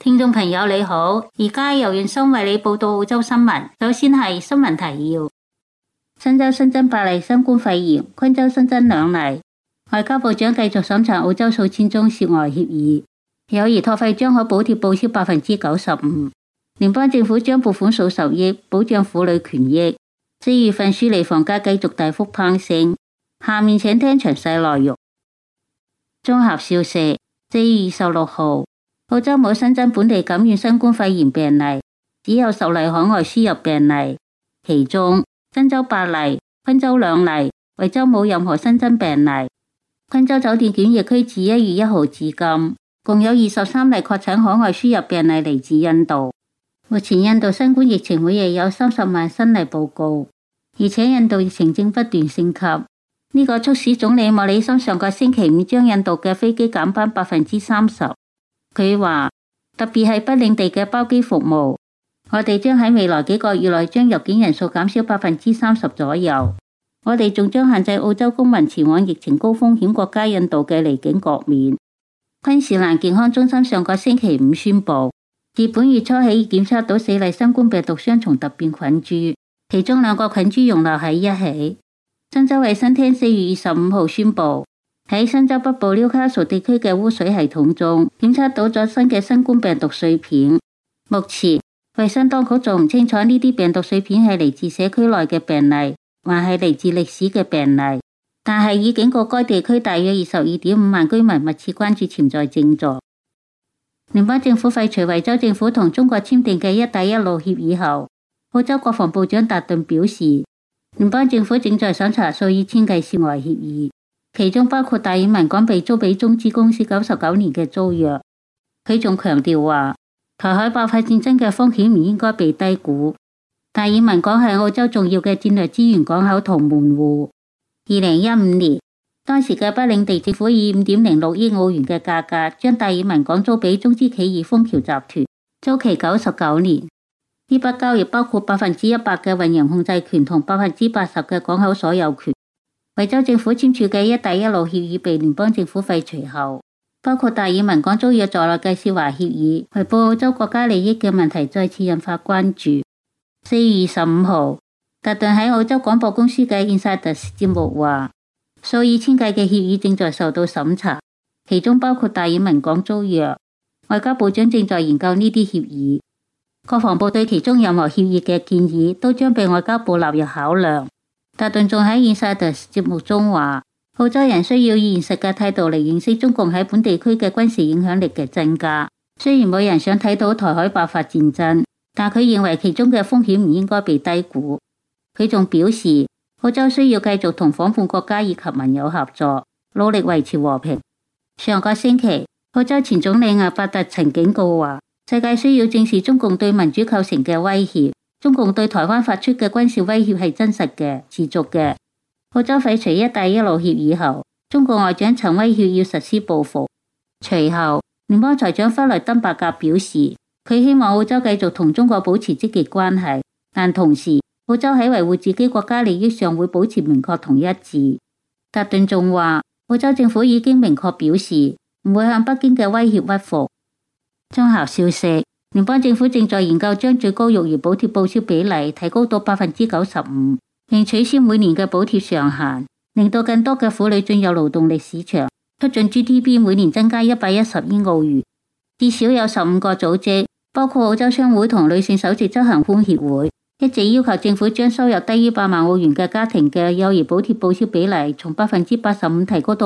聽眾朋友你好，而家由袁生為你報道澳洲新聞。首先係新聞提要：新州新增8例新冠肺炎，昆州新增2例。外交部長繼續審查澳洲數千宗涉外協議。有兒托費將可補貼報銷95%。聯邦政府將撥款數10億保障婦女權益。4月份雪梨房價繼續大幅攀升。下面請聽詳細內容。綜合消息：4月26號，澳洲冇新增本地感染新冠肺炎病例，只有10例海外輸入病例，其中新州8例，昆州2例，維州冇任何新增病例。昆州酒店檢疫區自1月1號至今，共有23例確診海外輸入病例嚟自印度。目前印度新冠疫情每日有30萬新例報告，而且印度疫情正不斷升級。呢個促使總理莫里森上個星期五將印度嘅飛機減班30%。佢話特別係北領地嘅包機服務，我哋將喺未來幾個月內將入境人數減少30%左右。我哋仲將限制澳洲公民前往疫情高風險國家印度嘅離境國免。昆士蘭健康中心上個星期五宣布，自本月初起已檢測到4例新冠病毒雙重突變菌株，其中2個菌株容納喺一起。新州衛生廳4月25號宣布，喺新州北部紐卡素地區嘅污水系統中檢測到咗新嘅新冠病毒碎片。目前衛生當局仲唔清楚呢啲病毒碎片係嚟自社區內嘅病例，還係嚟自歷史嘅病例，但係已警告該地區大約22.5萬居民密切關注潛在症狀。聯邦政府廢除維州政府同中國簽訂嘅一帶一路協議後，澳洲國防部長達頓表示，聯邦政府正在審查數以千計涉外協議，其中包括達爾文港被租俾中資公司99年嘅租約。佢仲強調話，台海爆發戰爭嘅風險唔應該被低估。達爾文港係澳洲重要嘅戰略資源港口同門戶。2015年，當時嘅北領地政府以5.06億澳元嘅價格將達爾文港租俾中資企業楓橋集團，租期99年。呢筆交易包括100%嘅運營控制權同80%嘅港口所有權。維州政府簽署嘅一帶一路協議被聯邦政府廢除後，包括達爾文港租約在內嘅涉華協議違背澳洲國家利益嘅問題再次引發關注。4月25號，達頓喺澳洲廣播公司嘅 Insiders 節目話，數以千計嘅協議正在受到審查，其中包括達爾文港租約。外交部長正在研究呢啲協議。國防部對其中任何協議嘅建議都將被外交部納入考量。達頓仲喺 Insiders 節目中話，澳洲人需要以現實嘅態度嚟認識中共喺本地區嘅軍事影響力嘅增加。雖然冇人想睇到台海爆發戰爭，但佢認為其中嘅風險唔應該被低估。佢仲表示，澳洲需要繼續同夥伴國家以及盟友合作，努力維持和平。上個星期，澳洲前總理阿伯特曾警告話，世界需要正視中共對民主構成嘅威脅。中共對台灣發出嘅軍事威脅係真實嘅、持續嘅。澳洲廢除一帶一路協議後，中國外長曾威脅要實施報復。隨後，聯邦財長弗萊登伯格表示，佢希望澳洲繼續同中國保持積極關係，但同時，澳洲喺維護自己國家利益上會保持明確同一致。達頓仲話，澳洲政府已經明確表示唔會向北京嘅威脅屈服。綜合消息，聯邦政府正在研究將最高育兒補貼報銷比例提高到95%，並取消每年嘅補貼上限，令到更多嘅婦女進入勞動力市場，促進 GDP 每年增加110億澳元。至少有15個組織，包括澳洲商會同女性首席執行官協會，一直要求政府將收入低於8萬澳元嘅家庭嘅幼兒補貼報銷比例從85%提高到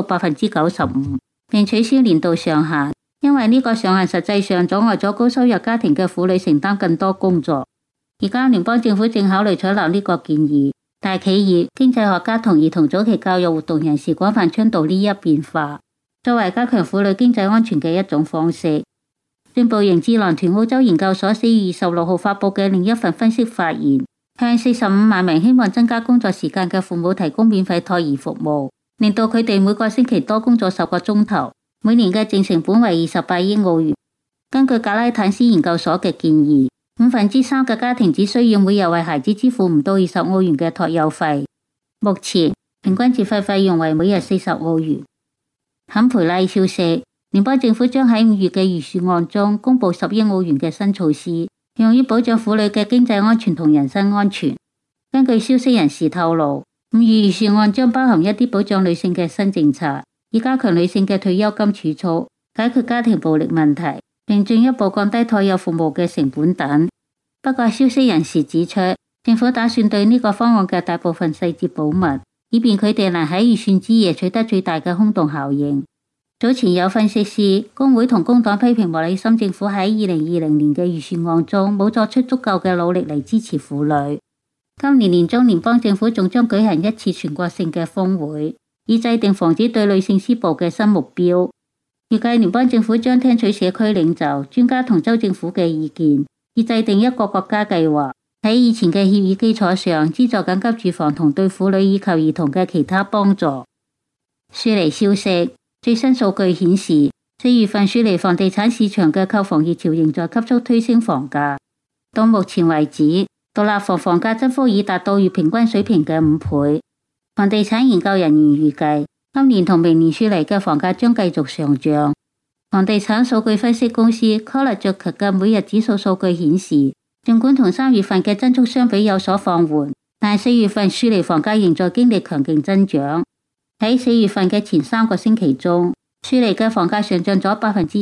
95%，並取消年度上限。因為呢個上限實際上阻礙咗高收入家庭嘅婦女承擔更多工作。而家聯邦政府正考慮採納呢個建議，大企業、經濟學家同兒童早期教育活動人士廣泛倡導呢一變化，作為加強婦女經濟安全嘅一種方式。進步型智囊團澳洲研究所4月26號發布嘅另一份分析發現，向45萬名希望增加工作時間嘅父母提供免費托兒服務，令到佢哋每個星期多工作10個鐘頭。每年嘅淨成本為28億澳元。根據格拉坦斯研究所嘅建議，3/5嘅家庭只需要每日為孩子支付唔到20澳元嘅托幼費。目前平均節費費用為每日40澳元。坎培拉消息， 聯邦政府將喺5月嘅預算案中公布10億澳元嘅新措施，用於保障婦女嘅經濟安全同人身安全。根據消息人士透露，5月預算案將包含一啲保障女性嘅新政策，以加強女性嘅退休金儲蓄、解決家庭暴力問題，並進一步降低托幼服務嘅成本等。不過，消息人士指出，政府打算對呢個方案嘅大部分細節保密，以便佢哋能喺預算之夜取得最大嘅轟動效應。早前有分析師、工會同工黨批評莫里森政府喺2020年嘅預算案中冇作出足夠嘅努力嚟支持婦女。今年年中，聯邦政府仲將舉行一次全國性嘅峰會，以制定防止對女性施暴嘅新目標。預計聯邦政府將聽取社區領袖、專家同州政府嘅意見，以制定一個國家計劃，喺以前嘅協議基礎上資助緊急住房同對婦女以及兒童嘅其他幫助。雪梨消息，最新數據顯示，4月份雪梨房地產市場嘅購房熱潮仍在急速推升房價。到目前為止，獨立房價增幅已達到月平均水平嘅5倍。房地產研究人員預計，今年同明年雪梨嘅房價將繼續上漲。房地產數據分析公司 CoreLogic 嘅每日指數數據顯示，儘管同3月份嘅增速相比有所放緩，但係4月份雪梨房價仍在經歷強勁增長。喺4月份嘅前3個星期中，雪梨嘅房價上漲咗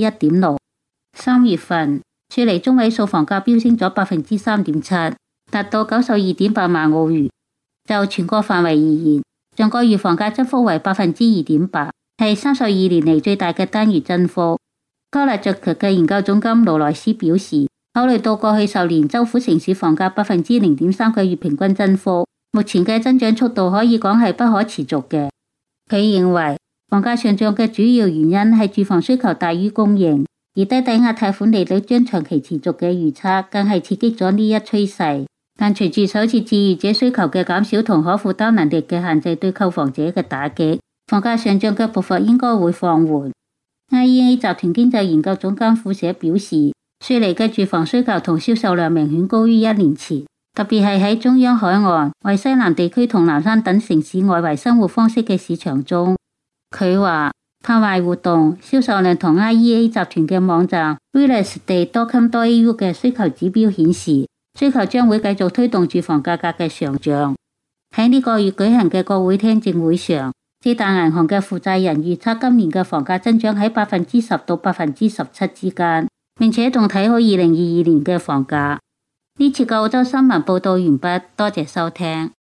1.6%。3月份，雪梨中位數房價飆升咗 3.7%， 達到92.8萬澳元。就全國範圍而言，上個月房價增幅為 2.8%， 係32年嚟最大嘅單月增幅。CoreLogic嘅研究總監勞萊斯表示，考慮到過去10年州府城市房價 0.3% 嘅月平均增幅，目前嘅增長速度可以講係不可持續嘅。佢認為房價上漲嘅主要原因係住房需求大於供應，而低抵押貸款利率將長期持續嘅預測更係刺激咗呢一趨勢。但隨住首次置業者需求嘅減少同可負擔能力嘅限制對購房者嘅打擊，房價上漲嘅步伐應該會放緩。IEA 集團經濟研究總監庫舍表示，雪梨嘅住房需求同銷售量明顯高於1年前，特別係喺中央海岸、為西南地區同南山等城市外圍生活方式嘅市場中。佢話，拍賣活動、銷售量同 IEA 集團嘅網站 realestate.com.au 嘅需求指標顯示，需求將會繼續推動住房價格嘅上漲。喺呢個月舉行嘅國會聽證會上，4大銀行嘅負責人預測今年嘅房價增長喺 10% 到 17% 之間，並且仲睇好2022年嘅房價。呢次嘅澳洲新聞報道完畢，多謝收聽。